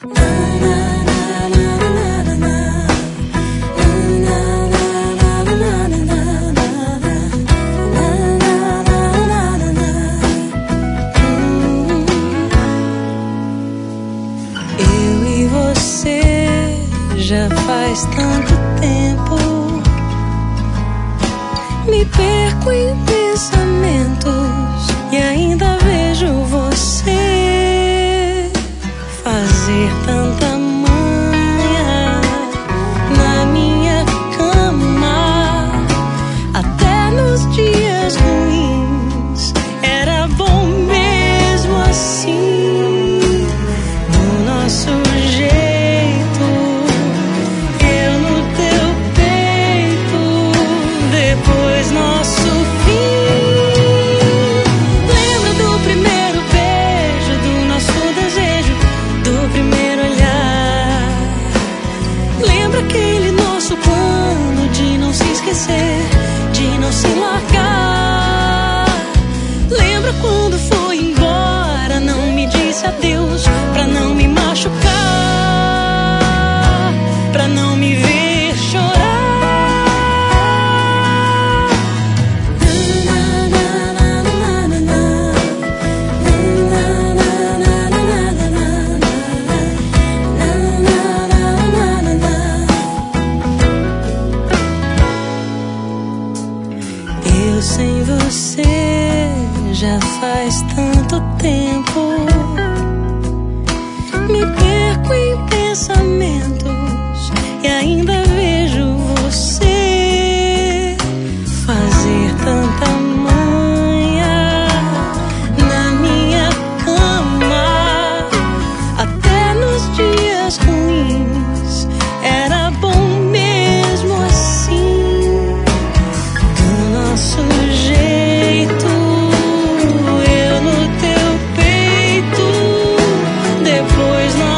Eu e você já faz tanto tempo, me perco em pensamentos e ainda vejo você fazer tanta manha na minha cama. Até nos dias ruins era bom mesmo assim, do nosso jeito, eu no teu peito, depois nosso fim. Lembra do primeiro beijo, do nosso desejo, do primeiro olhar. Lembra aquele nosso plano de não se esquecer, de não se largar. Lembra quando foi embora, não me disse adeus, pra não me machucar, pra não me ver chorar. Eu sem você já faz tanto tempo, me perco em pensamentos e ainda vejo você fazer tanta manha na minha cama. Até nos dias ruins era bom mesmo assim, do nosso jeito, eu no teu peito, depois nós